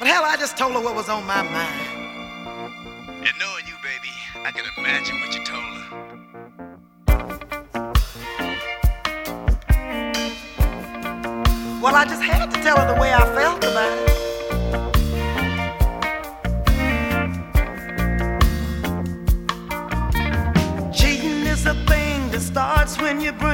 hell, I just told her what was on my mind. And knowing you, baby, I can imagine what you told her. Well, I just had to tell her the way I felt about it. Cheating is a thing that starts when you bring